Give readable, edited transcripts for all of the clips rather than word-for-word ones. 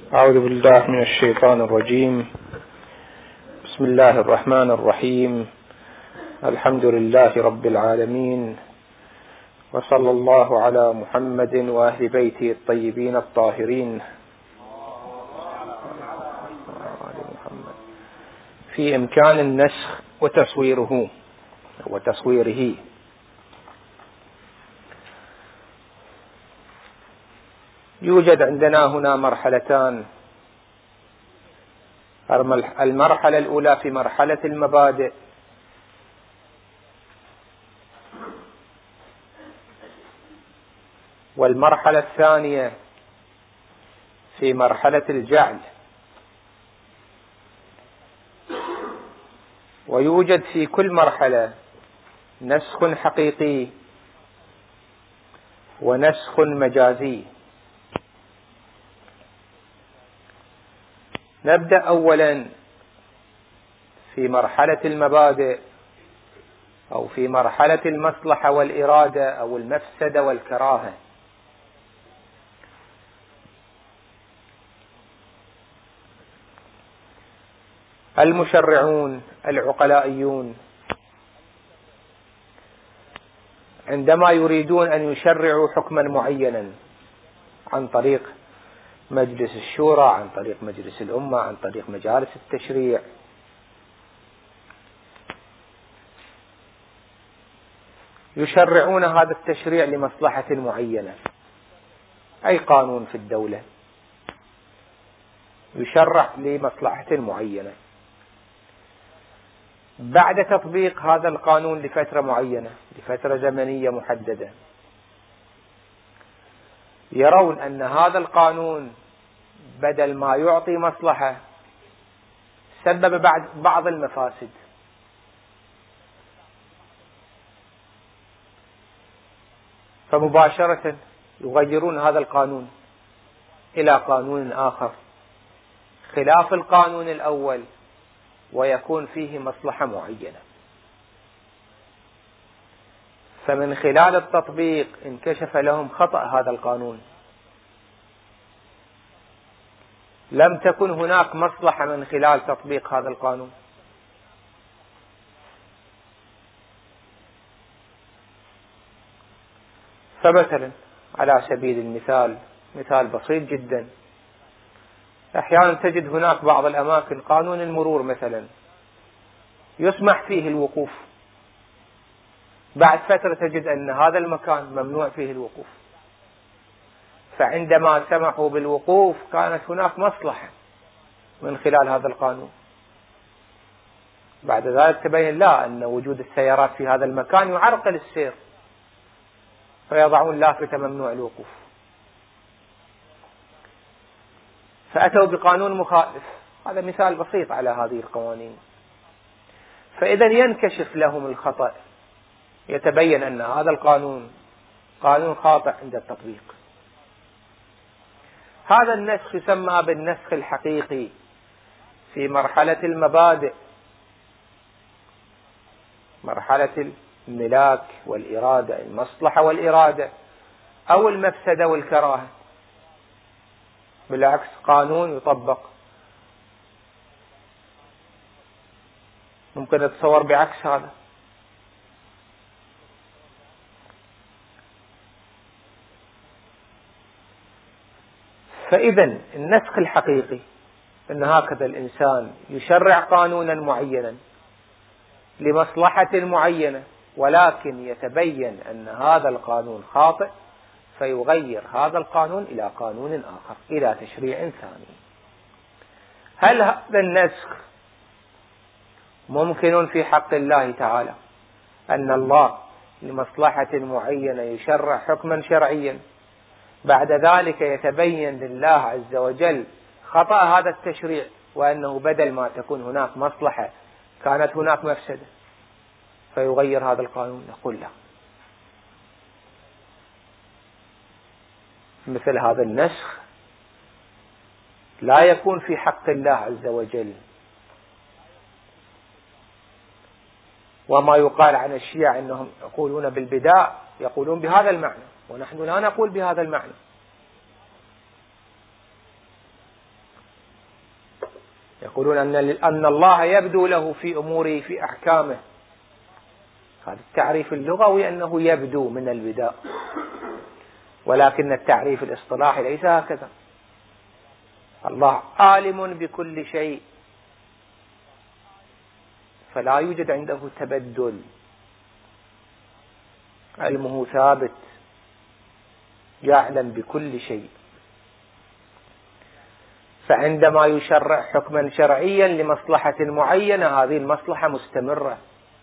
أعوذ بالله من الشيطان الرجيم. بسم الله الرحمن الرحيم. الحمد لله رب العالمين، وصلى الله على محمد وأهل بيته الطيبين الطاهرين. في إمكان النسخ وتصويره. يوجد عندنا هنا مرحلتان. المرحلة الأولى في مرحلة المبادئ، والمرحلة الثانية في مرحلة الجعل. ويوجد في كل مرحلة نسخ حقيقي ونسخ مجازي. نبدأ أولا في مرحلة المبادئ، أو في مرحلة المصلحة والإرادة أو المفسدة والكراهة. المشرعون العقلائيون عندما يريدون أن يشرعوا حكما معينا عن طريق مجلس الشورى، عن طريق مجلس الأمة، عن طريق مجالس التشريع، يشرعون هذا التشريع لمصلحة معينة. أي قانون في الدولة يشرع لمصلحة معينة. بعد تطبيق هذا القانون لفترة معينة، لفترة زمنية محددة، يرون أن هذا القانون بدل ما يعطي مصلحة سبب بعض المفاسد، فمباشرة يغيرون هذا القانون إلى قانون آخر خلاف القانون الأول، ويكون فيه مصلحة معينة. فمن خلال التطبيق انكشف لهم خطأ هذا القانون. لم تكن هناك مصلحة من خلال تطبيق هذا القانون. فمثلا على سبيل المثال، مثال بسيط جدا، أحيانا تجد هناك بعض الأماكن قانون المرور مثلا يسمح فيه الوقوف، بعد فترة تجد أن هذا المكان ممنوع فيه الوقوف. فعندما سمحوا بالوقوف كانت هناك مصلحة من خلال هذا القانون. بعد ذلك تبين لا، أن وجود السيارات في هذا المكان يعرقل السير، فيضعون لافتة ممنوع الوقوف. فأتوا بقانون مخالف. هذا مثال بسيط على هذه القوانين. فإذا ينكشف لهم الخطأ، يتبين أن هذا القانون قانون خاطئ عند التطبيق. هذا النسخ يسمى بالنسخ الحقيقي في مرحلة المبادئ، مرحلة الملاك والإرادة، المصلحة والإرادة، أو المفسدة والكراهة. بالعكس، قانون يطبق. ممكن نتصور بعكس هذا. فإذا النسخ الحقيقي أن هكذا الإنسان يشرع قانونا معينا لمصلحة معينة، ولكن يتبين أن هذا القانون خاطئ، فيغير هذا القانون إلى قانون آخر، إلى تشريع ثاني. هل هذا النسخ ممكن في حق الله تعالى؟ أن الله لمصلحة معينة يشرع حكما شرعيا، بعد ذلك يتبين لله عز وجل خطأ هذا التشريع، وأنه بدل ما تكون هناك مصلحة كانت هناك مفسدة، فيغير هذا القانون؟ نقول لا. مثل هذا النسخ لا يكون في حق الله عز وجل. وما يقال عن الشيعة أنهم يقولون بالبداء، يقولون بهذا المعنى، ونحن لا نقول بهذا المعنى. يقولون أن الله يبدو له في أموره في أحكامه. هذا التعريف اللغوي أنه يبدو من البداء، ولكن التعريف الاصطلاحي ليس هكذا. الله عالم بكل شيء، فلا يوجد عنده تبدل، علمه ثابت، يعلم بكل شيء. فعندما يشرع حكما شرعيا لمصلحة معينة، هذه المصلحة مستمرة،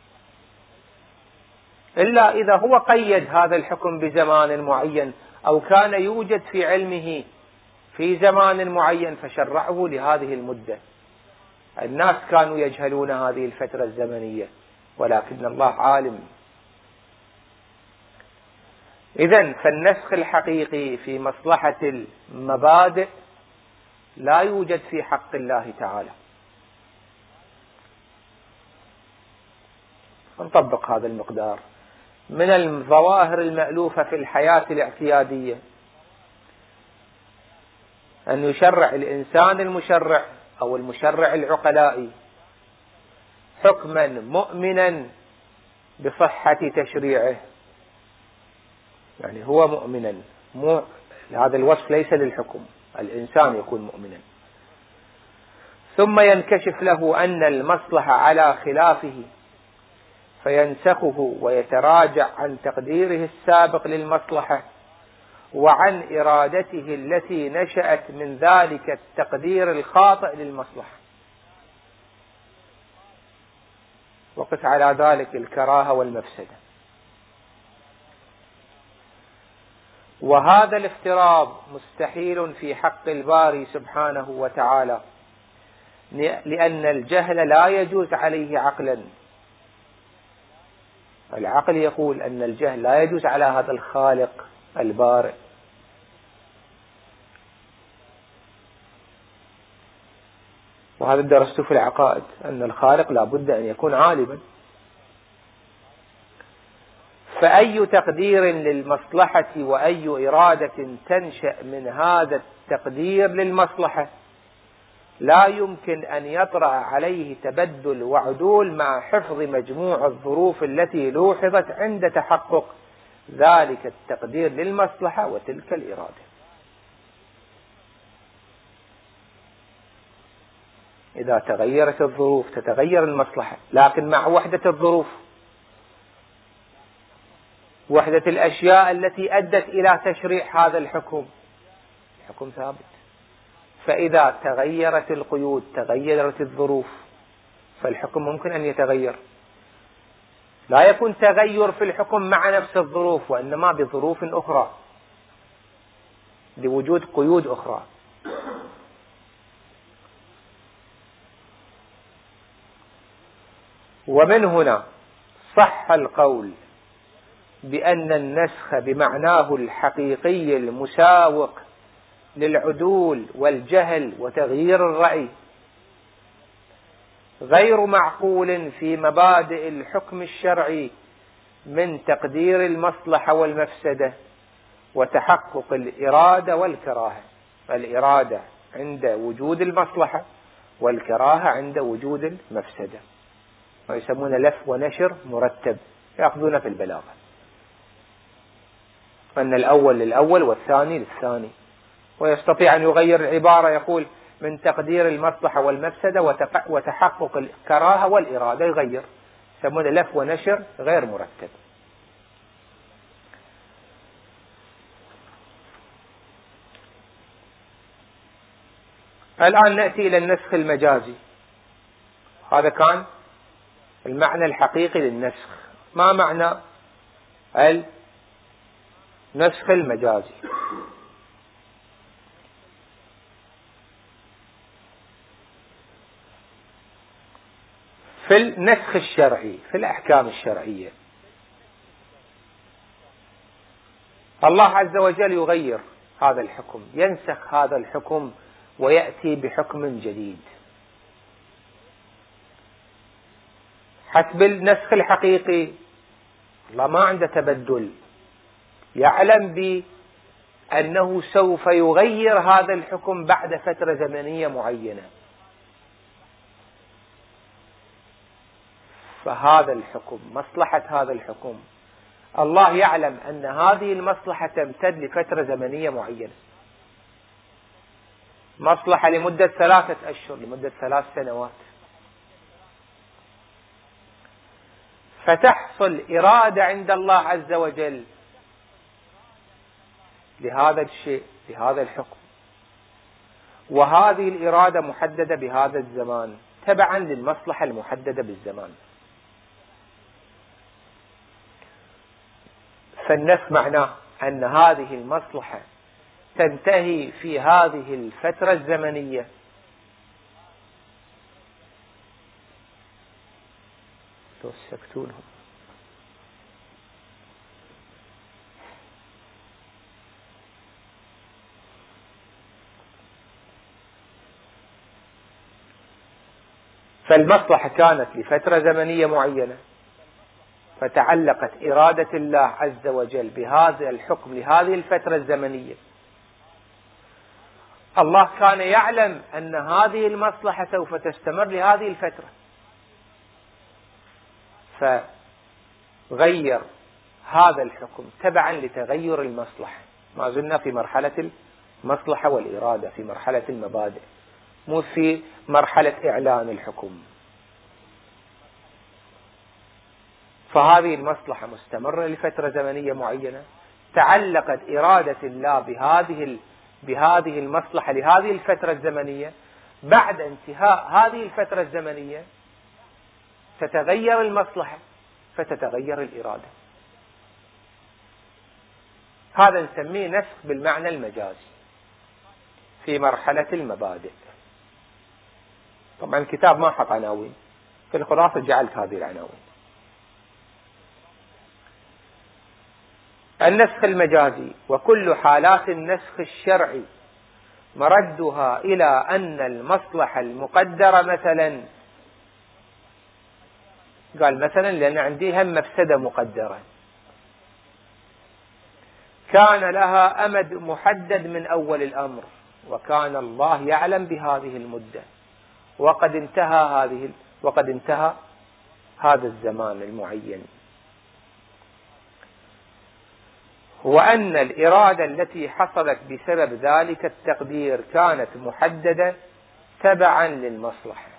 إلا إذا هو قيد هذا الحكم بزمان معين، أو كان يوجد في علمه في زمان معين فشرعه لهذه المدة. الناس كانوا يجهلون هذه الفترة الزمنية، ولكن الله عالم. إذن فالنسخ الحقيقي في مصلحة المبادئ لا يوجد في حق الله تعالى. نطبق هذا المقدار. من الظواهر المألوفة في الحياة الاعتيادية أن يشرع الإنسان المشرع أو المشرع العقلائي حكما مؤمنا بصحة تشريعه، يعني هو مؤمنا، هذا الوصف ليس للحكم، الإنسان يكون مؤمنا، ثم ينكشف له أن المصلحة على خلافه فينسخه ويتراجع عن تقديره السابق للمصلحة وعن إرادته التي نشأت من ذلك التقدير الخاطئ للمصلحة، وقس على ذلك الكراهة والمفسدة. وهذا الافتراض مستحيل في حق الباري سبحانه وتعالى، لأن الجهل لا يجوز عليه عقلا. العقل يقول أن الجهل لا يجوز على هذا الخالق البارئ. وهذا درسته في العقائد، أن الخالق لا بد أن يكون عالما. فأي تقدير للمصلحة وأي إرادة تنشأ من هذا التقدير للمصلحة لا يمكن أن يطرأ عليه تبدل وعدول مع حفظ مجموع الظروف التي لوحظت عند تحقق ذلك التقدير للمصلحة وتلك الإرادة. إذا تغيرت الظروف تتغير المصلحة، لكن مع وحدة الظروف، وحدة الأشياء التي أدت إلى تشريع هذا الحكم ثابت. فإذا تغيرت القيود تغيرت الظروف، فالحكم ممكن أن يتغير. لا يكون تغير في الحكم مع نفس الظروف، وإنما بظروف أخرى لوجود قيود أخرى. ومن هنا صح القول بأن النسخ بمعناه الحقيقي المساوق للعدول والجهل وتغيير الرأي غير معقول في مبادئ الحكم الشرعي من تقدير المصلحة والمفسدة وتحقق الإرادة والكراهة. الإرادة عند وجود المصلحة، والكراهة عند وجود المفسدة، ويسمون لف ونشر مرتب، يأخذون في البلاغة أن الأول للأول والثاني للثاني، ويستطيع أن يغير العبارة، يقول من تقدير المصلحة والمفسدة وتحقق الكراهة والإرادة، يغير، يسمونه لف ونشر غير مرتب. الآن نأتي إلى النسخ المجازي. هذا كان المعنى الحقيقي للنسخ. ما معنى النسخ المجازي؟ في النسخ الشرعي، في الأحكام الشرعية، الله عز وجل يغير هذا الحكم، ينسخ هذا الحكم ويأتي بحكم جديد حسب النسخ الحقيقي. الله ما عنده تبدل، يعلم بأنه سوف يغير هذا الحكم بعد فترة زمنية معينة. فهذا الحكم، مصلحة هذا الحكم، الله يعلم أن هذه المصلحة تمتد لفترة زمنية معينة، مصلحة لمدة 3 أشهر، لمدة 3 سنوات، فتحصل إرادة عند الله عز وجل لهذا الشيء، لهذا الحكم، وهذه الإرادة محددة بهذا الزمان تبعا للمصلحة المحددة بالزمان. فالنسخ معناه أن هذه المصلحة تنتهي في هذه الفترة الزمنية، تسكتونهم. فالمصلحة كانت لفترة زمنية معينة، فتعلقت إرادة الله عز وجل بهذا الحكم لهذه الفترة الزمنية. الله كان يعلم أن هذه المصلحة سوف تستمر لهذه الفترة، فغير هذا الحكم تبعا لتغير المصلحة. ما زلنا في مرحلة المصلحة والإرادة، في مرحلة المبادئ، مو في مرحلة إعلان الحكم. فهذه المصلحة مستمرة لفترة زمنية معينة، تعلقت إرادة الله بهذه المصلحة لهذه الفترة الزمنية. بعد انتهاء هذه الفترة الزمنية تتغير المصلحة فتتغير الإرادة. هذا نسميه نسخ بالمعنى المجازي في مرحلة المبادئ. طبعا الكتاب ما حط عناوين، في الخلاصة جعلت هذه العناوين. النسخ المجازي: وكل حالات النسخ الشرعي مردها إلى أن المصلحة المقدرة مثلا، قال مثلا لأن عندي هم مفسدة مقدرة كان لها أمد محدد من أول الأمر، وكان الله يعلم بهذه المدة، وقد انتهى هذا الزمان المعين، وأن الإرادة التي حصلت بسبب ذلك التقدير كانت محددة تبعا للمصلحة.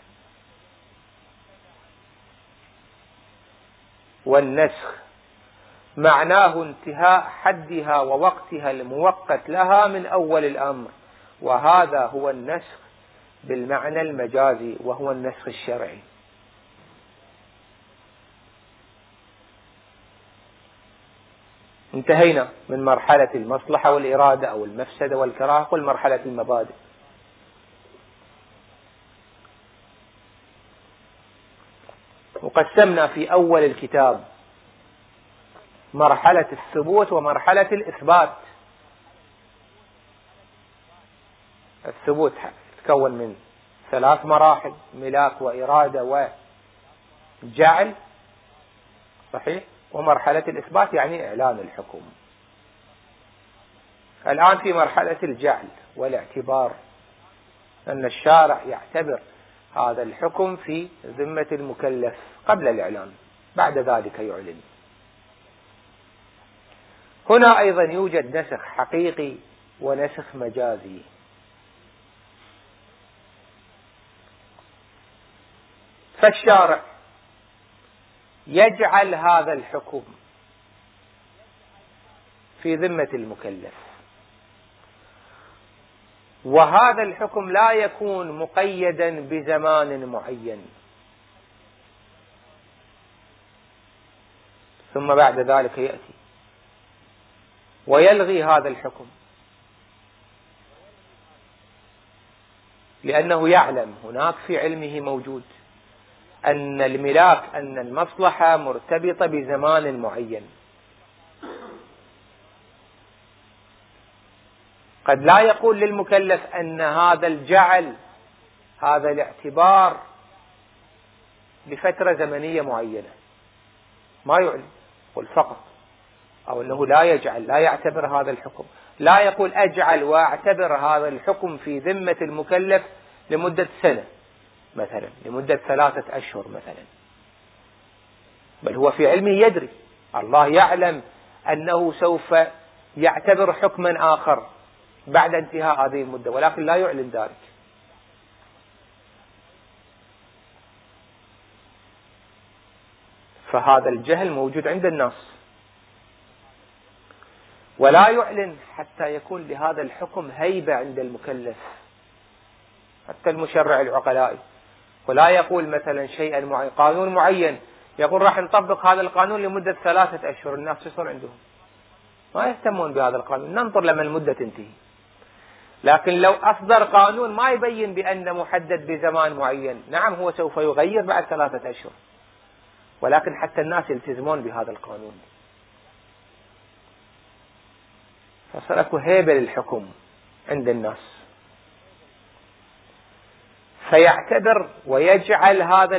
والنسخ معناه انتهاء حدها ووقتها المؤقت لها من أول الأمر، وهذا هو النسخ بالمعنى المجازي، وهو النسخ الشرعي. انتهينا من مرحلة المصلحة والإرادة أو المفسدة والكراهة والمرحلة المبادئ. وقسمنا في أول الكتاب مرحلة الثبوت ومرحلة الإثبات. الثبوت تتكون من 3 مراحل: ملاك وإرادة وجعل، صحيح؟ ومرحلة الإثبات يعني إعلان الحكم. الآن في مرحلة الجعل والاعتبار، أن الشارع يعتبر هذا الحكم في ذمة المكلف قبل الإعلان، بعد ذلك يعلن. هنا أيضا يوجد نسخ حقيقي ونسخ مجازي. فالشارع يجعل هذا الحكم في ذمة المكلف، وهذا الحكم لا يكون مقيدا بزمان معين، ثم بعد ذلك يأتي ويلغي هذا الحكم، لأنه يعلم، هناك في علمه موجود أن أن المصلحة مرتبطة بزمان معين. قد لا يقول للمكلف أن هذا الجعل، هذا الاعتبار بفترة زمنية معينة، ما يعلم، يقول فقط، أو أنه لا يجعل، لا يعتبر هذا الحكم، لا يقول أجعل وأعتبر هذا الحكم في ذمة المكلف لمدة سنة مثلا، لمدة 3 أشهر مثلا، بل هو في علمه يدري، الله يعلم أنه سوف يعتبر حكما آخر بعد انتهاء هذه المدة، ولكن لا يعلن ذلك. فهذا الجهل موجود عند الناس، ولا يعلن حتى يكون لهذا الحكم هيبة عند المكلف، حتى المشرع العقلائي، ولا يقول مثلا شيئا معين، قانون معين، يقول راح نطبق هذا القانون لمدة 3 أشهر، الناس يصير عندهم ما يهتمون بهذا القانون، ننظر لما المدة تنتهي. لكن لو أصدر قانون ما يبين بأن محدد بزمان معين، نعم هو سوف يغير بعد 3 أشهر، ولكن حتى الناس يلتزمون بهذا القانون، فصار اكو هيبة للحكم عند الناس، فيعتبر ويجعل هذا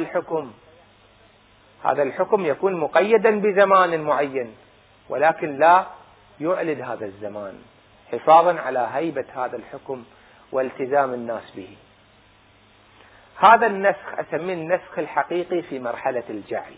الحكم يكون مقيدا بزمان معين، ولكن لا يعلن هذا الزمان حفاظا على هيبة هذا الحكم والتزام الناس به. هذا النسخ أسميه النسخ الحقيقي في مرحلة الجعل.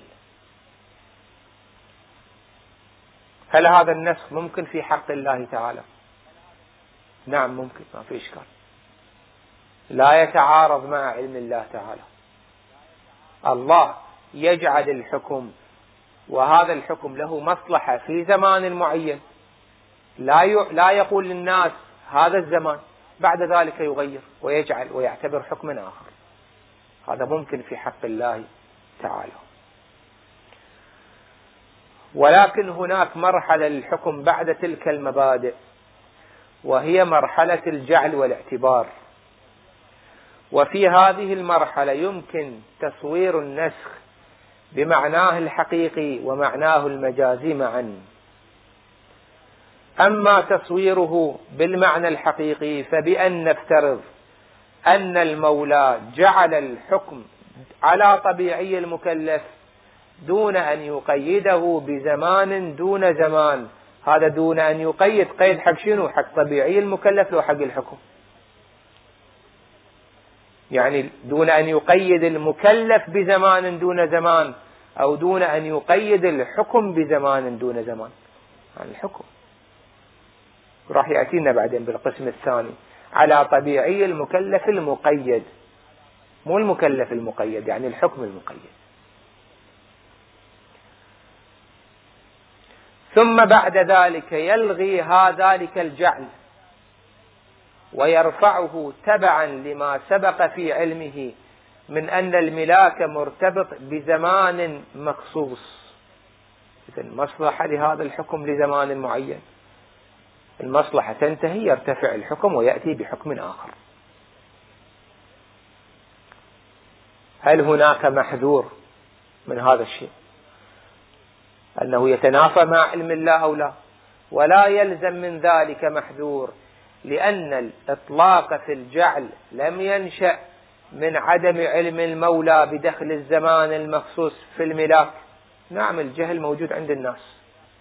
هل هذا النسخ ممكن في حق الله تعالى؟ نعم ممكن، ما في إشكال، لا يتعارض مع علم الله تعالى. الله يجعل الحكم، وهذا الحكم له مصلحة في زمان معين، لا يقول للناس هذا الزمان، بعد ذلك يغير ويجعل ويعتبر حكما آخر. هذا ممكن في حق الله تعالى. ولكن هناك مرحلة للحكم بعد تلك المبادئ، وهي مرحلة الجعل والاعتبار. وفي هذه المرحلة يمكن تصوير النسخ بمعناه الحقيقي ومعناه المجازي معا. أما تصويره بالمعنى الحقيقي فبأن نفترض أن المولى جعل الحكم على طبيعي المكلف دون أن يقيده بزمان دون زمان. هذا دون أن يقيد، قيد حق شنو؟ حق طبيعي المكلف لو حق الحكم، يعني دون أن يقيد المكلف بزمان دون زمان، أو دون أن يقيد الحكم بزمان دون زمان. عن الحكم راح يأتينا بعدين بالقسم الثاني على طبيعي المكلف المقيد، مو المكلف المقيد، يعني الحكم المقيد. ثم بعد ذلك يلغي ذلك الجعل ويرفعه تبعا لما سبق في علمه من أن الملاك مرتبط بزمان مخصوص. إذن مصلحة لهذا الحكم لزمان معين، المصلحة تنتهي يرتفع الحكم ويأتي بحكم آخر. هل هناك محذور من هذا الشيء أنه يتنافى مع علم الله أو لا؟ ولا يلزم من ذلك محذور، لأن الإطلاق في الجعل لم ينشأ من عدم علم المولى بدخل الزمان المخصوص في الملاك. نعم الجهل موجود عند الناس،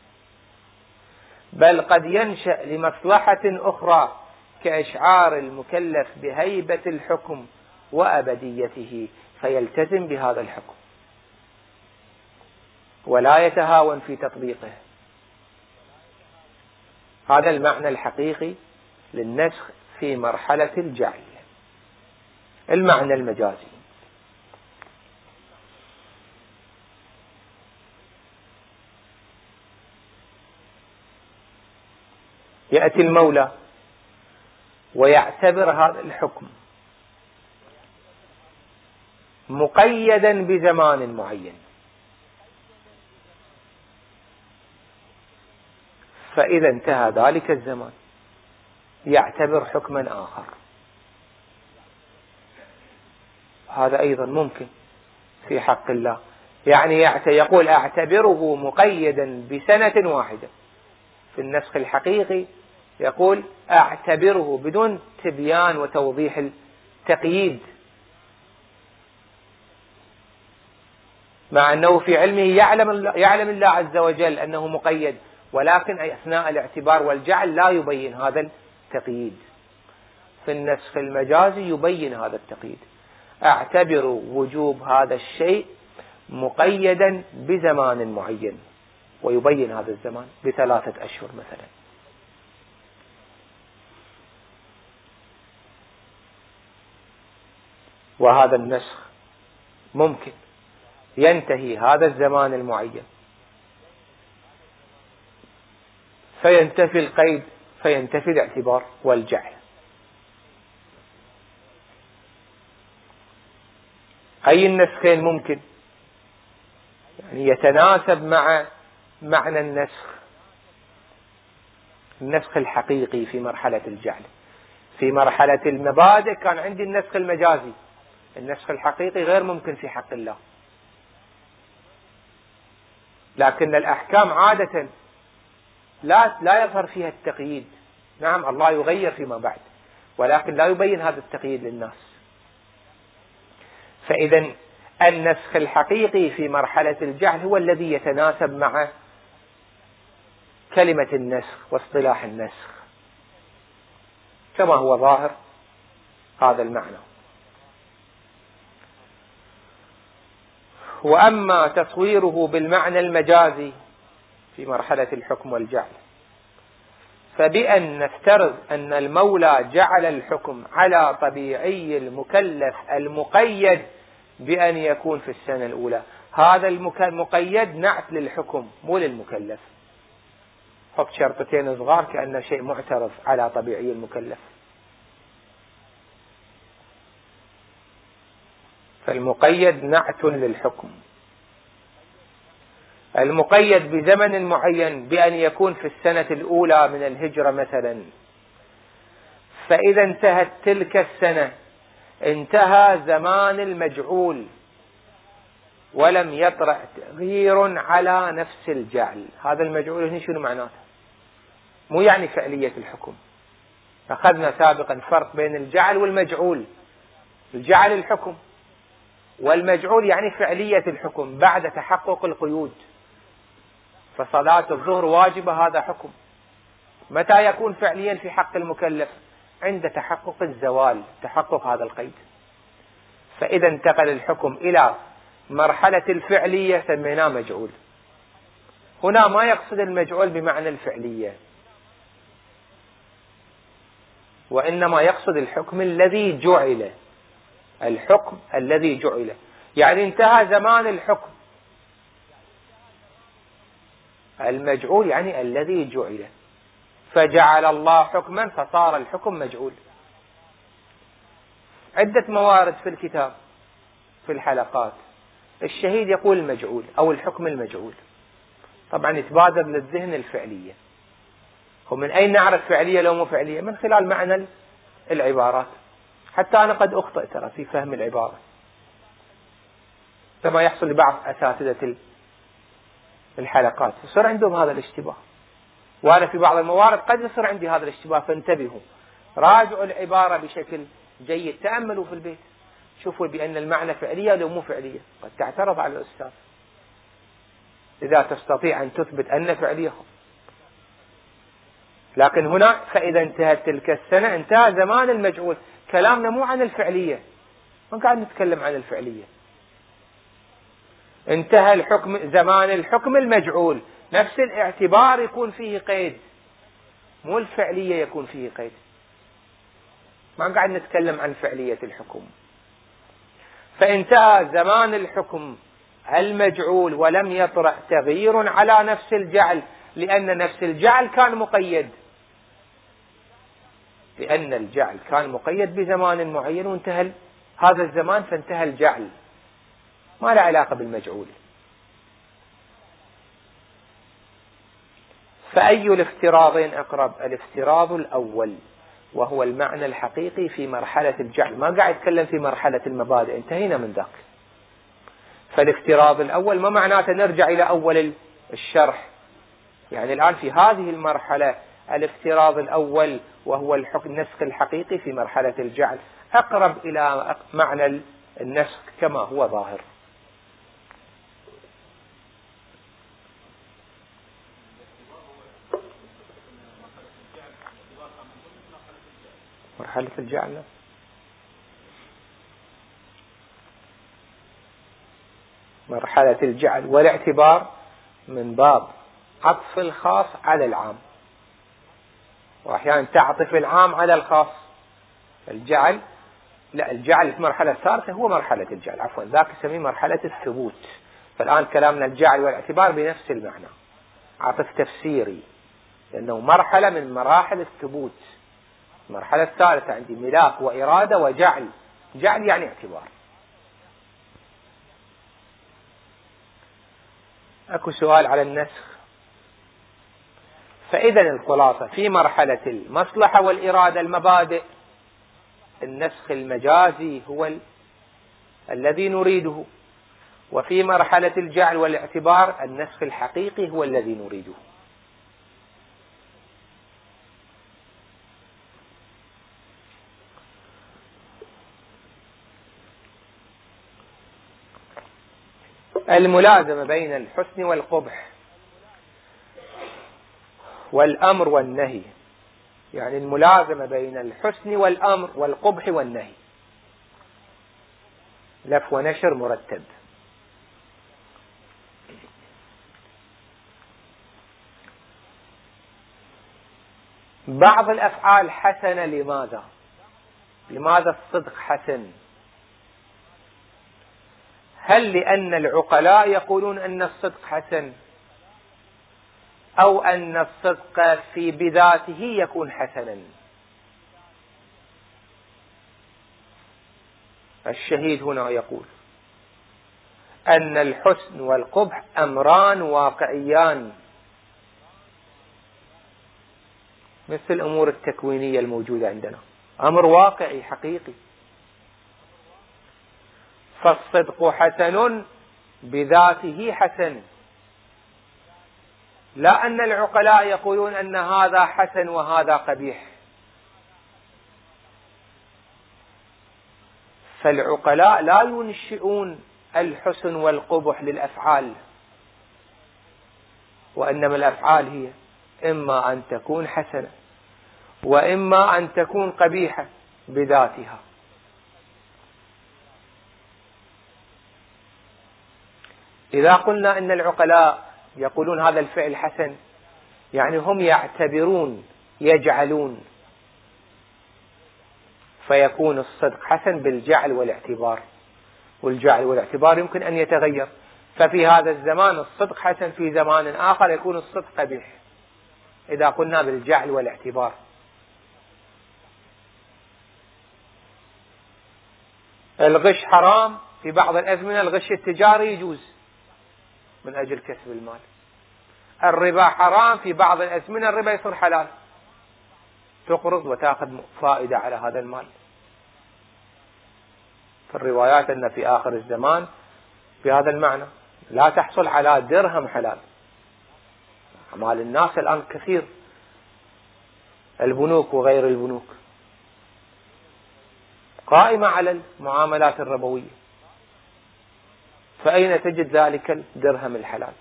بل قد ينشأ لمصلحة أخرى كإشعار المكلف بهيبة الحكم وأبديته فيلتزم بهذا الحكم ولا يتهاون في تطبيقه. هذا المعنى الحقيقي للنسخ في مرحلة الجعل. المعنى المجازي: يأتي المولى ويعتبر هذا الحكم مقيدا بزمان معين، فإذا انتهى ذلك الزمان يعتبر حكما آخر. هذا أيضا ممكن في حق الله، يعني يقول أعتبره مقيدا بسنة واحدة. في النسخ الحقيقي يقول أعتبره بدون تبيان وتوضيح التقييد، مع أنه في علمه يعلم الله عز وجل أنه مقيد، ولكن أثناء الاعتبار والجعل لا يبين هذا التقييد. في النسخ المجازي يبين هذا التقييد: أعتبر وجوب هذا الشيء مقيدا بزمان معين، ويبين هذا الزمان ب3 أشهر مثلا. وهذا النسخ ممكن ينتهي هذا الزمان المعين فينتفي القيد، فينتفي الاعتبار والجعل. أي النسخين ممكن؟ يعني يتناسب مع معنى النسخ الحقيقي في مرحلة الجعل. في مرحلة المبادئ كان عندي النسخ المجازي، النسخ الحقيقي غير ممكن في حق الله. لكن الأحكام عادة لا يظهر فيها التقييد. نعم الله يغير فيما بعد، ولكن لا يبين هذا التقييد للناس. فإذا النسخ الحقيقي في مرحلة الجعل هو الذي يتناسب مع كلمة النسخ واصطلاح النسخ كما هو ظاهر هذا المعنى. وأما تصويره بالمعنى المجازي في مرحلة الحكم والجعل فبأن نفترض أن المولى جعل الحكم على طبيعي المكلف المقيد بأن يكون في السنة الأولى. هذا المقيد نعت للحكم مو للمكلف. حط شرطتين صغار كأنه شيء معترف على طبيعي المكلف. فالمقيد نعت للحكم. المقيد بزمن معين بأن يكون في السنة الأولى من الهجرة مثلا، فإذا انتهت تلك السنة انتهى زمان المجعول ولم يطرأ تغيير على نفس الجعل. هذا المجعول هنا شنو معناته؟ مو يعني فعلية الحكم. أخذنا سابقا فرق بين الجعل والمجعول. الجعل الحكم، والمجعول يعني فعلية الحكم بعد تحقق القيود. فصلاة الظهر واجبة هذا حكم. متى يكون فعليا في حق المكلف؟ عند تحقق الزوال، تحقق هذا القيد. فإذا انتقل الحكم إلى مرحلة الفعلية سميناه مجعول. هنا ما يقصد المجعول بمعنى الفعلية، وإنما يقصد الحكم الذي جعل. الحكم الذي جعل يعني انتهى زمان الحكم. المجعول يعني الذي جعل، فجعل الله حكما فصار الحكم مجعول. عدة موارد في الكتاب في الحلقات الشهيد يقول المجعول أو الحكم المجعول. طبعا يتبادر للذهن الفعلية. ومن أين نعرف فعلية لو مو فعلية؟ من خلال معنى العبارات. حتى أنا قد أخطئ ترى في فهم العبارة، كما يحصل لبعض أساتذة الحلقات يصير عندهم هذا الاشتباه، وأنا في بعض الموارد قد يصير عندي هذا الاشتباه. فانتبهوا، راجعوا العبارة بشكل جيد، تأملوا في البيت، شوفوا بأن المعنى فعلية لو مو فعلية. قد تعترض على الأستاذ إذا تستطيع أن تثبت أن فعلية. لكن هنا فإذا انتهت تلك السنة انتهى زمان المجعول. كلامنا مو عن الفعلية، ما قاعد نتكلم عن الفعلية. انتهى الحكم، زمان الحكم المجعول. نفس الاعتبار يكون فيه قيد، مو الفعلية يكون فيه قيد. ما قاعد نتكلم عن فعلية الحكم. فانتهى زمان الحكم المجعول ولم يطرأ تغيير على نفس الجعل، لأن نفس الجعل كان مقيد. لأن الجعل كان مقيد بزمان معين وانتهى هذا الزمان فانتهى الجعل، ما له علاقة بالمجعول. فأي الافتراضين أقرب؟ الافتراض الأول، وهو المعنى الحقيقي في مرحلة الجعل. ما قاعد يتكلم في مرحلة المبادئ، انتهينا من ذاك. فالافتراض الأول ما معناته نرجع إلى أول الشرح. يعني الآن في هذه المرحلة الافتراض الأول وهو النسخ الحقيقي في مرحلة الجعل أقرب إلى معنى النسخ كما هو ظاهر. مرحلة الجعل مرحلة الجعل والاعتبار من باب عطف الخاص على العام، وأحيانا تعطف العام على الخاص. الجعل في المرحلة الثالثة هو مرحلة الجعل، عفوا ذاك نسميه مرحلة الثبوت. فالآن كلامنا الجعل والاعتبار بنفس المعنى، عطف تفسيري، لأنه مرحلة من مراحل الثبوت. المرحلة الثالثة عندي ملاك وإرادة وجعل. جعل يعني اعتبار. أكو سؤال على النسخ. فإذا الخلاصة في مرحلة المصلحة والإرادة المبادئ، النسخ المجازي هو الذي نريده، وفي مرحلة الجعل والاعتبار النسخ الحقيقي هو الذي نريده. الملازمة بين الحسن والقبح والأمر والنهي، يعني الملازمة بين الحسن والأمر والقبح والنهي، لف ونشر مرتب. بعض الأفعال حسنة. لماذا الصدق حسن؟ هل لأن العقلاء يقولون أن الصدق حسن، أو أن الصدق في بذاته يكون حسنا؟ الشهيد هنا يقول أن الحسن والقبح أمران واقعيان، مثل الأمور التكوينية الموجودة عندنا، أمر واقعي حقيقي. فالصدق حسن بذاته حسن، لا أن العقلاء يقولون أن هذا حسن وهذا قبيح. فالعقلاء لا ينشئون الحسن والقبح للأفعال، وإنما الأفعال هي إما أن تكون حسنة وإما أن تكون قبيحة بذاتها. إذا قلنا إن العقلاء يقولون هذا الفعل حسن، يعني هم يعتبرون، يجعلون، فيكون الصدق حسن بالجعل والاعتبار، والجعل والاعتبار يمكن أن يتغير. ففي هذا الزمان الصدق حسن، في زمان آخر يكون الصدق قبيح، إذا قلنا بالجعل والاعتبار. الغش حرام في بعض الأزمنة، الغش التجاري يجوز من أجل كسب المال. الربا حرام في بعض الأزمنة، الربا يصير حلال، تقرض وتأخذ فائدة على هذا المال. في الروايات أن في آخر الزمان بهذا المعنى لا تحصل على درهم حلال. أموال الناس الآن كثير، البنوك وغير البنوك قائمة على المعاملات الربوية، فأين تجد ذلك الدرهم الحلال؟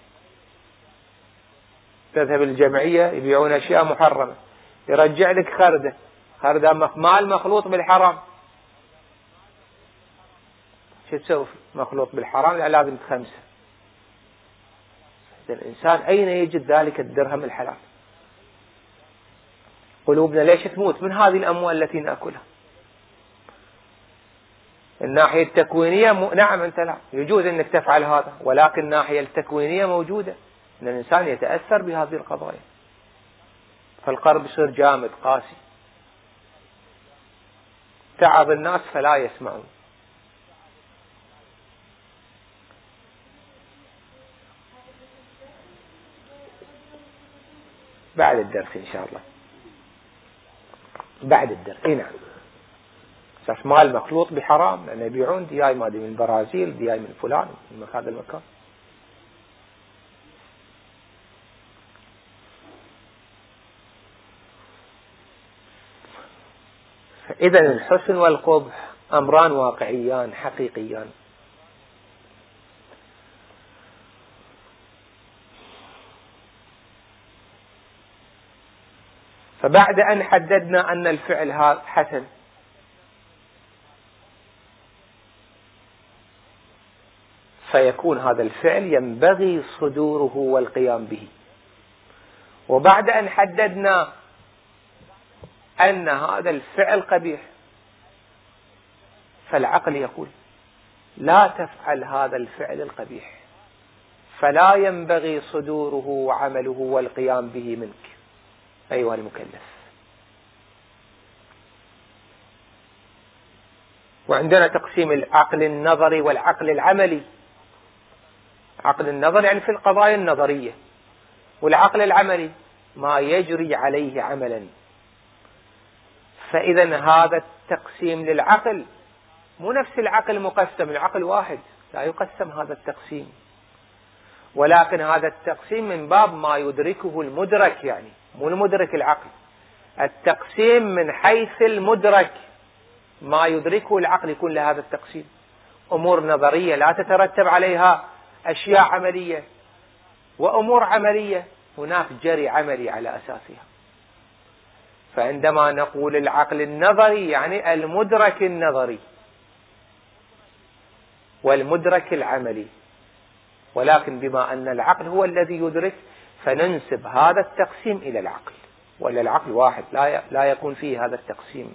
تذهب الجمعية يبيعون أشياء محرمة، يرجع لك خردة مال مخلوط بالحرام. شو تسوي مخلوط بالحرام؟ يعني لازم تخمسه. الإنسان أين يجد ذلك الدرهم الحلال؟ قلوبنا ليش تموت من هذه الأموال التي نأكلها؟ الناحية التكوينية نعم أنت لا يجوز أنك تفعل هذا، ولكن الناحية التكوينية موجودة، أن الإنسان يتأثر بهذه القضايا، فالقلب يصير جامد قاسي، تعب الناس فلا يسمعون. بعد الدرس إن شاء الله، بعد الدرس. نعم، أساس مال مخلوط بحرام، لأن يبيعون دياي ما دي من البرازيل، دياي من فلان من هذا المكان. إذن الحسن والقبح أمران واقعيان حقيقيان. فبعد أن حددنا أن الفعل هذا حسن، فيكون هذا الفعل ينبغي صدوره والقيام به. وبعد أن حددنا أن هذا الفعل قبيح، فالعقل يقول لا تفعل هذا الفعل القبيح، فلا ينبغي صدوره وعمله والقيام به منك أيها المكلف. وعندنا تقسيم العقل النظري والعقل العملي. عقل النظر يعني في القضايا النظرية، والعقل العملي ما يجري عليه عملا. فإذا هذا التقسيم للعقل مو نفس العقل مقسم، العقل واحد لا يقسم هذا التقسيم، ولكن هذا التقسيم من باب ما يدركه المدرك، يعني مو المدرك العقل. التقسيم من حيث المدرك، ما يدركه العقل يكون لهذا التقسيم. أمور نظرية لا تترتب عليها أشياء عملية، وأمور عملية هناك جري عملي على أساسها. فعندما نقول العقل النظري يعني المدرك النظري والمدرك العملي، ولكن بما أن العقل هو الذي يدرك فننسب هذا التقسيم إلى العقل، ولا العقل واحد لا يكون فيه هذا التقسيم.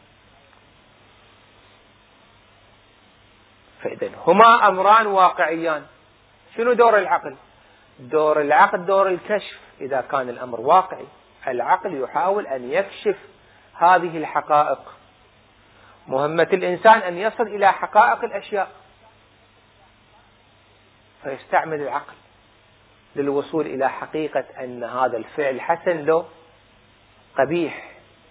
فإذن هما أمران واقعيان. شنو دور العقل؟ دور العقل دور الكشف. إذا كان الأمر واقعي، العقل يحاول أن يكشف هذه الحقائق. مهمة الإنسان أن يصل إلى حقائق الأشياء، فيستعمل العقل للوصول إلى حقيقة أن هذا الفعل حسن لو قبيح.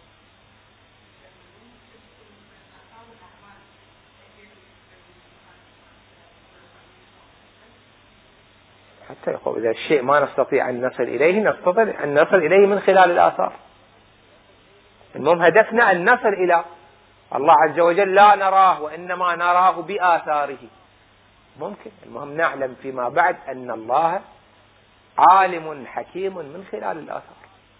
حتى يقول إذا الشيء ما نستطيع أن نصل إليه، نستطيع أن نصل إليه من خلال الآثار. المهم هدفنا أن نصل إلى الله عز وجل لا نراه، وإنما نراه بآثاره. ممكن، المهم نعلم فيما بعد أن الله عالم حكيم من خلال الآثار.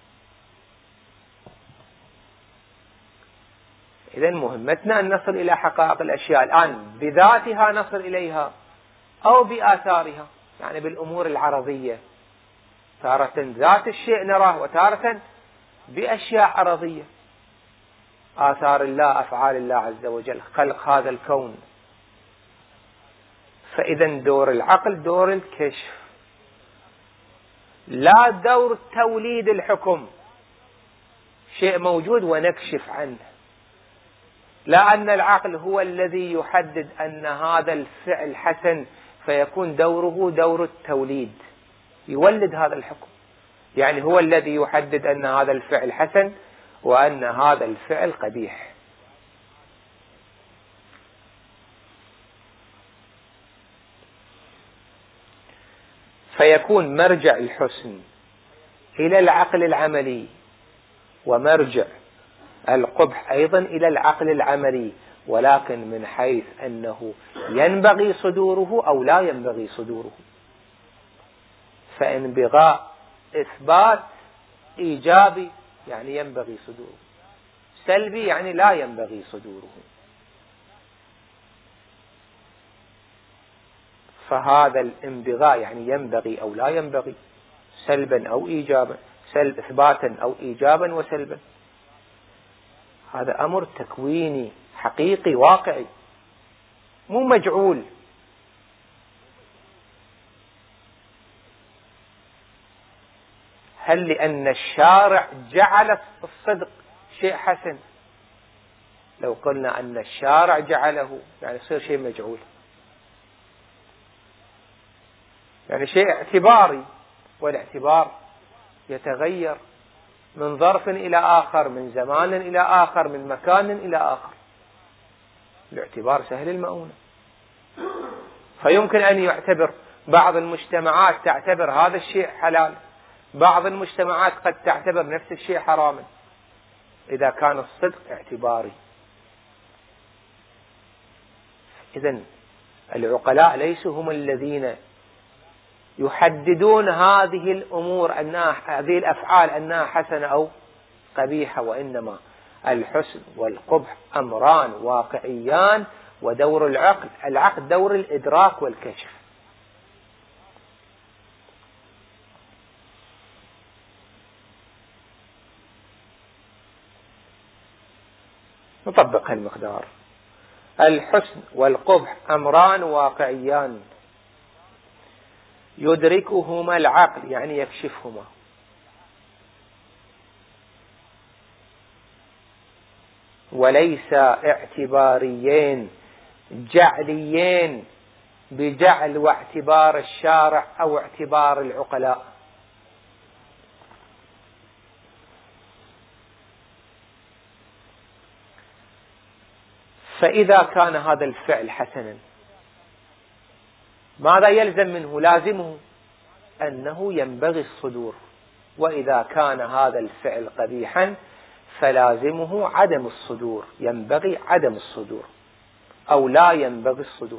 إذن مهمتنا أن نصل إلى حقائق الأشياء. الآن بذاتها نصل إليها أو بآثارها، يعني بالأمور العرضية. تارة ذات الشيء نراه، وتارة بأشياء عرضية، آثار الله، أفعال الله عز وجل، خلق هذا الكون. فإذا دور العقل دور الكشف، لا دور توليد الحكم. شيء موجود ونكشف عنه، لا أن العقل هو الذي يحدد أن هذا الفعل حسن، فيكون دوره دور التوليد، يولد هذا الحكم. يعني هو الذي يحدد أن هذا الفعل حسن وأن هذا الفعل قبيح. فيكون مرجع الحسن إلى العقل العملي، ومرجع القبح أيضا إلى العقل العملي، ولكن من حيث أنه ينبغي صدوره أو لا ينبغي صدوره. فإن بغاء إثبات إيجابي يعني ينبغي صدوره، سلبي يعني لا ينبغي صدوره. فهذا الانبغاء يعني ينبغي أو لا ينبغي، سلبا أو إيجابا، إثباتا أو إيجابا وسلبا. هذا أمر تكويني حقيقي واقعي، مو مجعول. هل لأن الشارع جعل الصدق شيء حسن؟ لو قلنا أن الشارع جعله يعني يصير شيء مجعول، يعني شيء اعتباري، والاعتبار يتغير من ظرف إلى آخر، من زمان إلى آخر، من مكان إلى آخر. الاعتبار سهل المؤونة. فيمكن أن يعتبر بعض المجتمعات تعتبر هذا الشيء حلال، بعض المجتمعات قد تعتبر نفس الشيء حراما، إذا كان الصدق اعتباري. إذن العقلاء ليسوا هم الذين يحددون هذه الأمور، هذه الأفعال أنها حسنة أو قبيحة، وإنما الحسن والقبح أمران واقعيان. ودور العقل دور الإدراك والكشف. نطبق هالمقدار. الحسن والقبح أمران واقعيان يدركهما العقل، يعني يكشفهما، وليس اعتباريين جعليين بجعل واعتبار الشارع أو اعتبار العقلاء. فإذا كان هذا الفعل حسنا ماذا يلزم منه؟ لازمه أنه ينبغي الصدور. وإذا كان هذا الفعل قبيحا فلازمه عدم الصدور، ينبغي عدم الصدور أو لا ينبغي الصدور.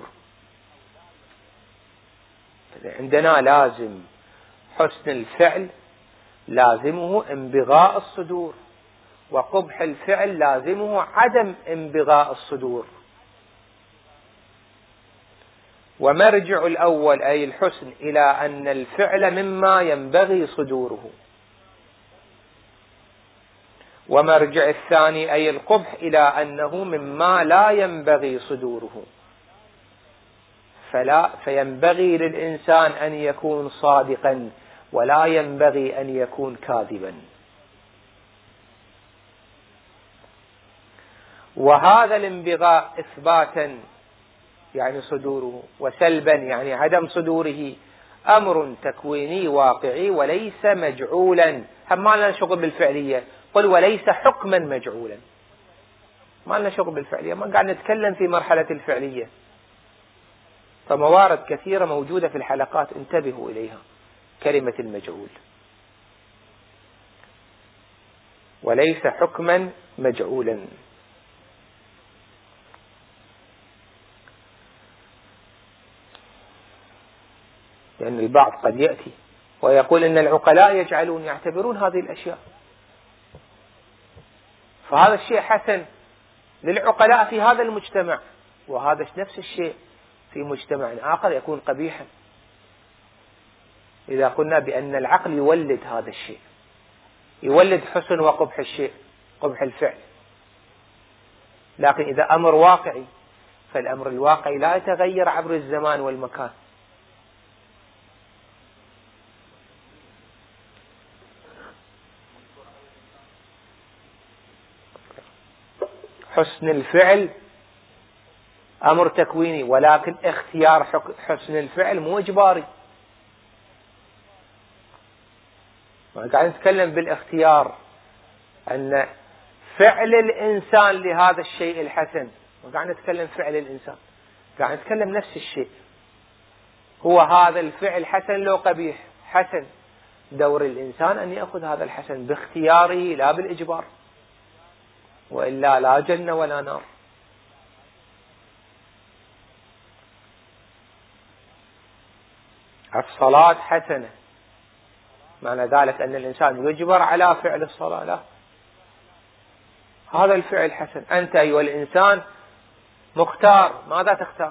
عندنا لازم حسن الفعل لازمه انبغاء الصدور، وقبح الفعل لازمه عدم انبغاء الصدور. ومرجع الأول أي الحسن إلى أن الفعل مما ينبغي صدوره، ومرجع الثاني أي القبح إلى أنه مما لا ينبغي صدوره. فينبغي للإنسان أن يكون صادقا ولا ينبغي أن يكون كاذبا. وهذا الانبغاء إثباتا يعني صدوره، وسلبا يعني عدم صدوره، أمر تكويني واقعي وليس مجعولا. هم ما لنا شغل بالفعلية، قل وليس حكما مجعولا. ما لنا شغل بالفعلية، ما قاعد نتكلم في مرحلة الفعلية. فموارد كثيرة موجودة في الحلقات انتبهوا إليها. كلمة المجعول وليس حكما مجعولا. لأن البعض قد يأتي ويقول إن العقلاء يعتبرون هذه الأشياء، فهذا الشيء حسن للعقلاء في هذا المجتمع، وهذا نفس الشيء في مجتمع آخر يكون قبيحا. إذا قلنا بأن العقل يولد هذا الشيء، يولد حسن وقبح الشيء، قبح الفعل. لكن إذا أمر واقعي فالأمر الواقعي لا يتغير عبر الزمان والمكان. حسن الفعل أمر تكويني، ولكن اختيار حسن الفعل مو إجباري. قاعد نتكلم بالاختيار أن فعل الإنسان لهذا الشيء الحسن، قاعد نتكلم فعل الإنسان، قاعد نتكلم نفس الشيء. هو هذا الفعل حسن لو قبيح؟ حسن. دور الإنسان أن يأخذ هذا الحسن باختياره لا بالإجبار، وإلا لا جنة ولا نار. الصلاة حسنة، معنى ذلك أن الإنسان يجبر على فعل الصلاة؟ لا، هذا الفعل حسن. أنت أيها الإنسان مختار، ماذا تختار؟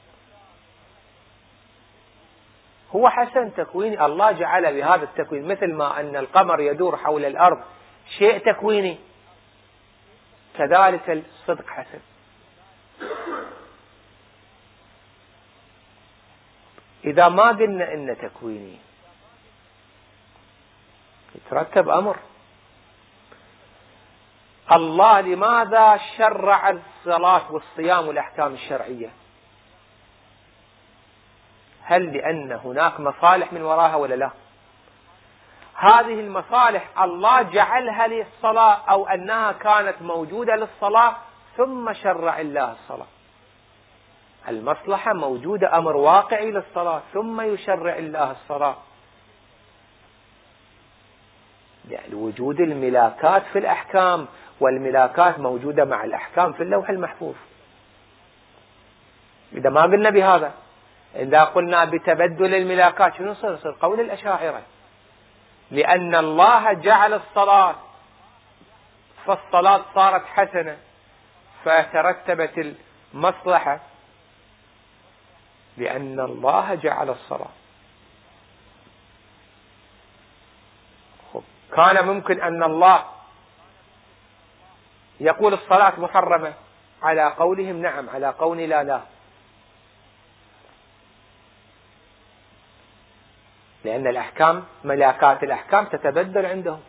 هو حسن تكويني، الله جعل بهذا التكوين، مثل ما أن القمر يدور حول الأرض شيء تكويني، كذلك الصدق حسن. إذا ما قلنا إن تكويني يترتب أمر. الله لماذا شرع الصلاة والصيام والأحكام الشرعية؟ هل لأن هناك مصالح من وراها ولا لا؟ هذه المصالح الله جعلها للصلاة أو أنها كانت موجودة للصلاة ثم شرع الله الصلاة؟ المصلحة موجودة، أمر واقعي للصلاة ثم يشرع الله الصلاة. يعني وجود الملاكات في الأحكام، والملاكات موجودة مع الأحكام في اللوح المحفوظ. إذا ما قلنا بهذا، إذا قلنا بتبدل الملاكات شنو يصير؟ قول الأشاعرة، لأن الله جعل الصلاة فالصلاة صارت حسنة فترتبت المصلحة لأن الله جعل الصلاة. كان ممكن أن الله يقول الصلاة محرمة، على قولهم نعم، على قول لا، لأن الأحكام ملاكات الأحكام تتبدل عندهم.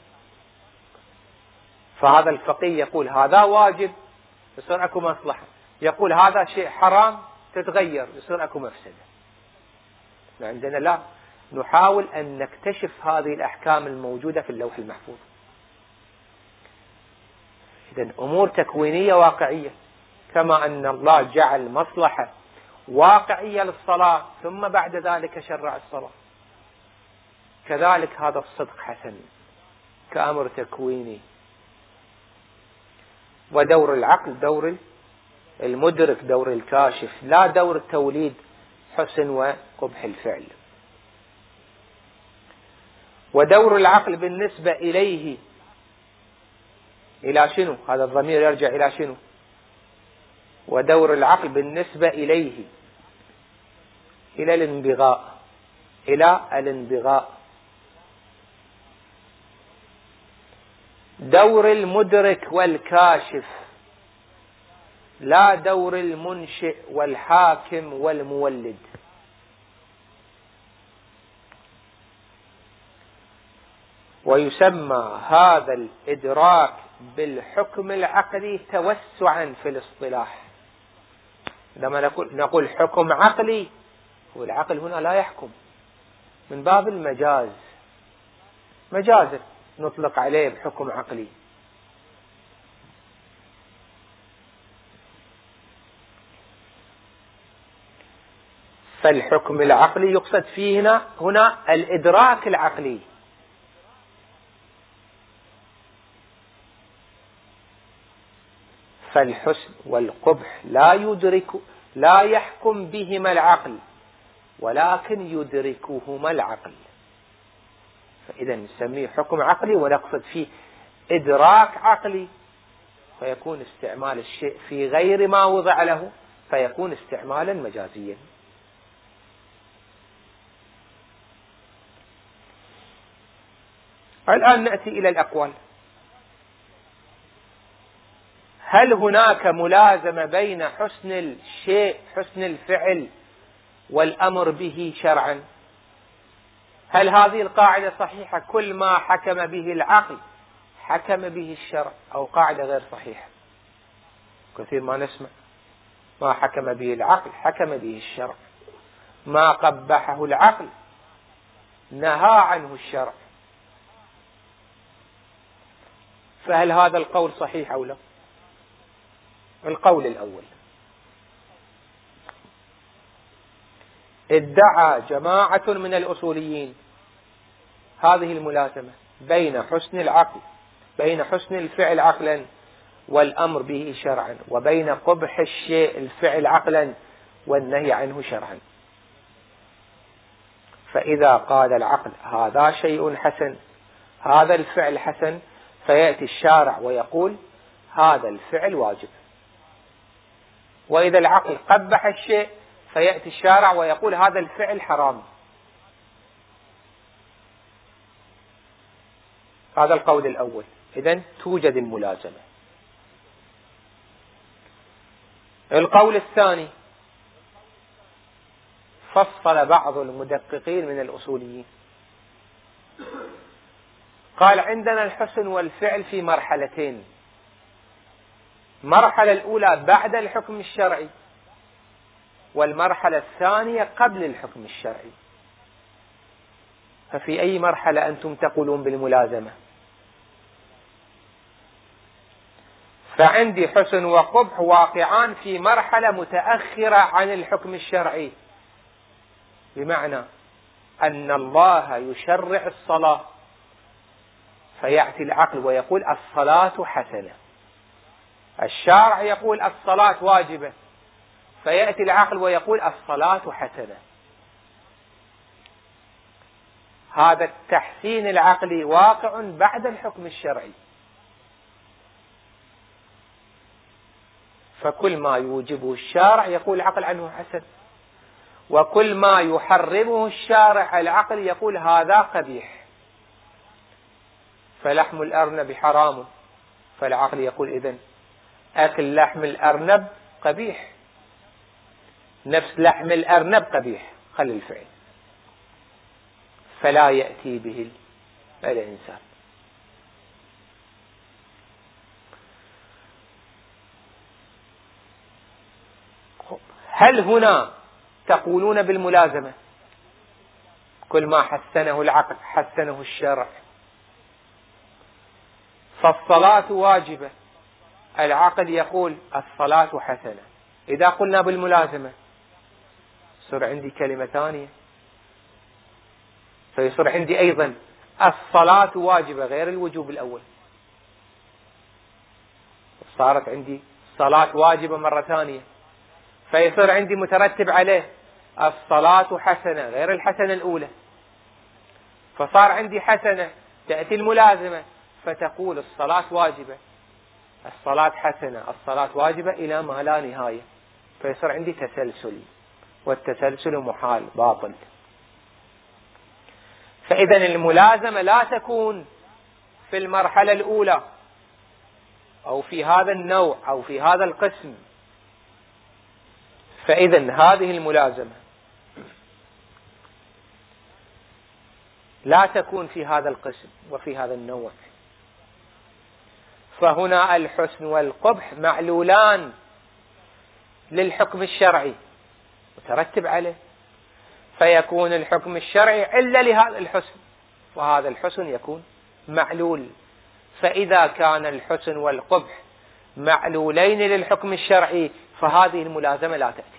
فهذا الفقيه يقول هذا واجب، يصير أكو مصلحة، يقول هذا شيء حرام تتغير، يصير أكو مفسدة. عندنا لا، نحاول أن نكتشف هذه الأحكام الموجودة في اللوح المحفوظ. إذن أمور تكوينية واقعية، كما أن الله جعل مصلحة واقعية للصلاة ثم بعد ذلك شرع الصلاة، كذلك هذا الصدق حسن كأمر تكويني. ودور العقل دور المدرك، دور الكاشف، لا دور توليد حسن وقبح الفعل. ودور العقل بالنسبة إليه إلى شنو؟ هذا الضمير يرجع إلى شنو؟ ودور العقل بالنسبة إليه إلى الانبغاء، إلى الانبغاء. دور المدرك والكاشف، لا دور المنشئ والحاكم والمولد. ويسمى هذا الإدراك بالحكم العقلي توسعا في الاصطلاح. لما نقول حكم عقلي، والعقل هنا لا يحكم، من باب المجاز، مجازا نطلق عليه بحكم عقلي. فالحكم العقلي يقصد فيه هنا الإدراك العقلي. فالحسن والقبح لا يحكم بهما العقل، ولكن يدركهما العقل. فإذا نسميه حكم عقلي ونقصد فيه إدراك عقلي، فيكون استعمال الشيء في غير ما وضع له، فيكون استعمالا مجازيا. الآن نأتي إلى الأقوال. هل هناك ملازمة بين حسن الشيء، حسن الفعل، والأمر به شرعا؟ هل هذه القاعدة صحيحة؟ كل ما حكم به العقل حكم به الشرع، أو قاعدة غير صحيحة؟ كثير ما نسمع ما حكم به العقل حكم به الشرع، ما قبحه العقل نهى عنه الشرع. فهل هذا القول صحيح أو لا؟ القول الأول: ادعى جماعة من الأصوليين هذه الملازمة بين حسن العقل، بين حسن الفعل عقلا والأمر به شرعا، وبين قبح الشيء الفعل عقلا والنهي عنه شرعا. فإذا قال العقل هذا شيء حسن، هذا الفعل حسن، فيأتي الشارع ويقول هذا الفعل واجب. وإذا العقل قبح الشيء فيأتي الشارع ويقول هذا الفعل حرام. هذا القول الأول. إذن توجد الملازمة. القول الثاني فصل بعض المدققين من الأصوليين، قال عندنا الحسن والفعل في مرحلتين: المرحلة الأولى بعد الحكم الشرعي، والمرحلة الثانية قبل الحكم الشرعي. ففي أي مرحلة أنتم تقولون بالملازمة؟ فعندي حسن وقبح واقعان في مرحلة متأخرة عن الحكم الشرعي، بمعنى أن الله يشرع الصلاة فيأتي العقل ويقول الصلاة حسنة، الشارع يقول الصلاة واجبة فيأتي العقل ويقول الصلاة حسنة. هذا التحسين العقلي واقع بعد الحكم الشرعي. فكل ما يوجبه الشارع يقول العقل عنه حسن، وكل ما يحرمه الشارع العقل يقول هذا قبيح. فلحم الأرنب حرام، فالعقل يقول إذن أكل لحم الأرنب قبيح، نفس لحم الأرنب قبيح، خلي الفعل، فلا يأتي به الإنسان. هل هنا تقولون بالملازمة كل ما حسنه العقل حسنه الشرع؟ فالصلاة واجبة، العقل يقول الصلاة حسنة. إذا قلنا بالملازمة يصير عندي كلمة ثانية، فيصير عندي أيضا الصلاة واجبة غير الوجوب الأول، صارت عندي صلاة واجبة مرة ثانية، فيصير عندي مترتب عليه الصلاة حسنة غير الحسنة الأولى، فصار عندي حسنة، تأتي الملازمة فتقول الصلاة واجبة، الصلاة حسنة، الصلاة واجبة إلى ما لا نهاية، فيصير عندي تسلسل، والتسلسل محال باطل. فإذا الملازمة لا تكون في المرحلة الأولى أو في هذا النوع أو في هذا القسم، فإذا هذه الملازمة لا تكون في هذا القسم وفي هذا النوع. فهنا الحسن والقبح معلولان للحكم الشرعي مترتب عليه، فيكون الحكم الشرعي علة لهذا الحسن، وهذا الحسن يكون معلول. فإذا كان الحسن والقبح معلولين للحكم الشرعي فهذه الملازمة لا تأتي.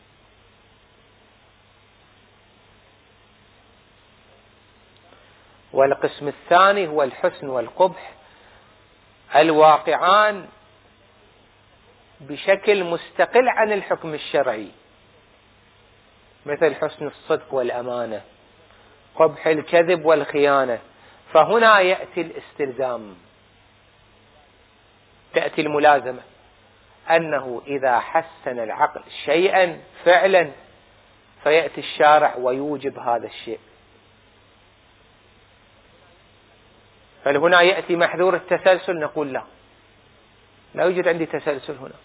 والقسم الثاني هو الحسن والقبح الواقعان بشكل مستقل عن الحكم الشرعي، مثل حسن الصدق والأمانة، قبح الكذب والخيانة، فهنا يأتي الاستلزام، تأتي الملازمة، أنه إذا حسن العقل شيئا فعلا فيأتي الشارع ويوجب هذا الشيء. فهنا يأتي محذور التسلسل، نقول لا يوجد عندي تسلسل هنا،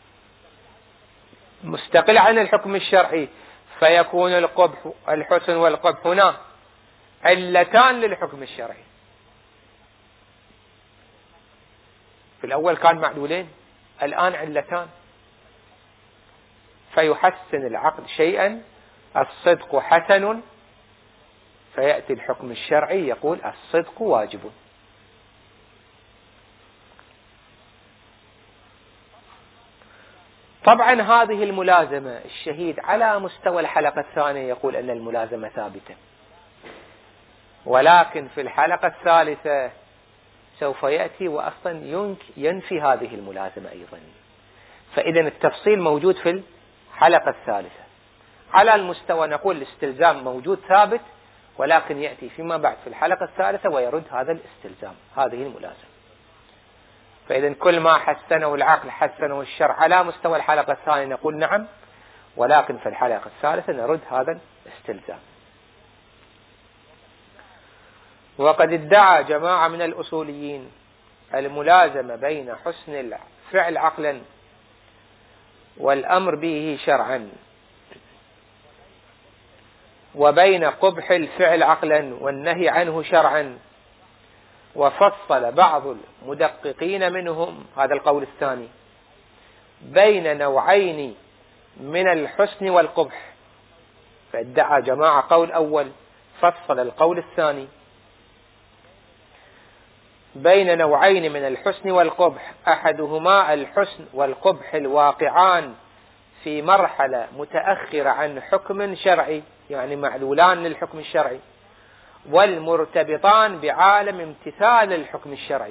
مستقل عن الحكم الشرعي، فيكون القبح الحسن والقبح هنا علتان للحكم الشرعي. في الأول كان معلولين، الآن علتان، فيحسن العقل شيئا، الصدق حسن، فيأتي الحكم الشرعي يقول الصدق واجب. طبعا هذه الملازمة الشهيد على مستوى الحلقة الثانية يقول أن الملازمة ثابتة، ولكن في الحلقة الثالثة سوف يأتي وأصلا ينفي هذه الملازمة أيضا. فإذا التفصيل موجود في الحلقة الثالثة. على المستوى نقول الاستلزام موجود ثابت، ولكن يأتي فيما بعد في الحلقة الثالثة ويرد هذا الاستلزام، هذه الملازمة. فإذا كل ما حسنه العقل حسنه الشرع على مستوى الحلقة الثانية نقول نعم، ولكن في الحلقة الثالثة نرد هذا الاستلزام. وقد ادعى جماعة من الأصوليين الملازمة بين حسن الفعل عقلا والأمر به شرعا، وبين قبح الفعل عقلا والنهي عنه شرعا، وفصل بعض المدققين منهم هذا القول الثاني بين نوعين من الحسن والقبح. فادعى جماعة قول أول، فصل القول الثاني بين نوعين من الحسن والقبح، أحدهما الحسن والقبح الواقعان في مرحلة متأخرة عن حكم شرعي، يعني معلولان للحكم الشرعي، والمرتبطان بعالم امتثال الحكم الشرعي،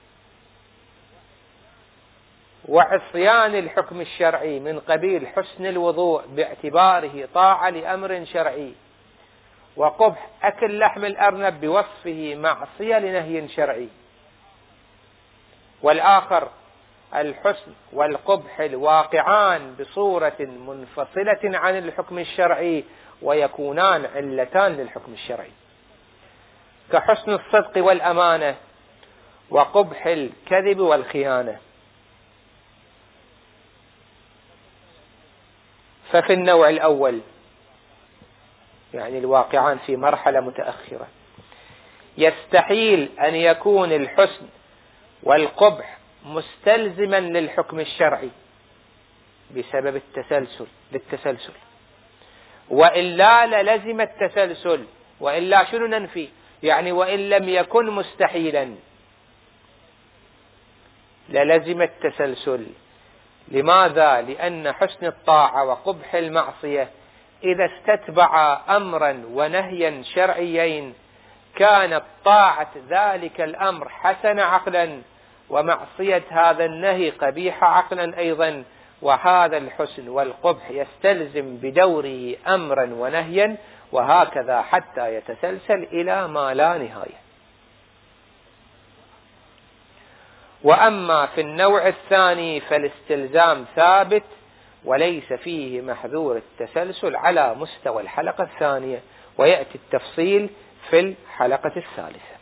وعصيان الحكم الشرعي من قبيل حسن الوضوء باعتباره طاعة لأمر شرعي، وقبح أكل لحم الأرنب بوصفه معصية لنهي شرعي. والآخر الحسن والقبح الواقعان بصورة منفصلة عن الحكم الشرعي ويكونان علتان للحكم الشرعي، كحسن الصدق والأمانة وقبح الكذب والخيانة. ففي النوع الأول يعني الواقعان في مرحلة متأخرة يستحيل أن يكون الحسن والقبح مستلزما للحكم الشرعي بسبب للتسلسل، وإلا للزم التسلسل، وإلا شنو ننفي؟ يعني وإن لم يكن مستحيلا للزم التسلسل. لماذا؟ لأن حسن الطاعة وقبح المعصية إذا استتبع أمرا ونهيا شرعيين كانت طاعة ذلك الأمر حسن عقلا، ومعصية هذا النهي قبيح عقلا أيضا، وهذا الحسن والقبح يستلزم بدوره أمرا ونهيا، وهكذا حتى يتسلسل إلى ما لا نهاية. وأما في النوع الثاني فالاستلزام ثابت وليس فيه محذور التسلسل على مستوى الحلقة الثانية، ويأتي التفصيل في الحلقة الثالثة.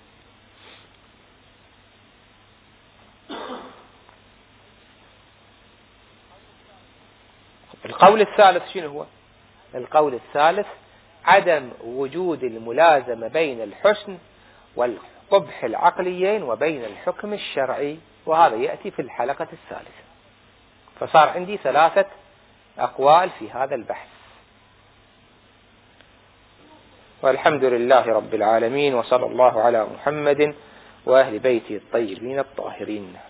القول الثالث شنو هو؟ القول الثالث عدم وجود الملازمة بين الحسن والقبح العقليين وبين الحكم الشرعي، وهذا يأتي في الحلقة الثالثة. فصار عندي 3 أقوال في هذا البحث. والحمد لله رب العالمين، وصلى الله على محمد وأهل بيته الطيبين الطاهرين.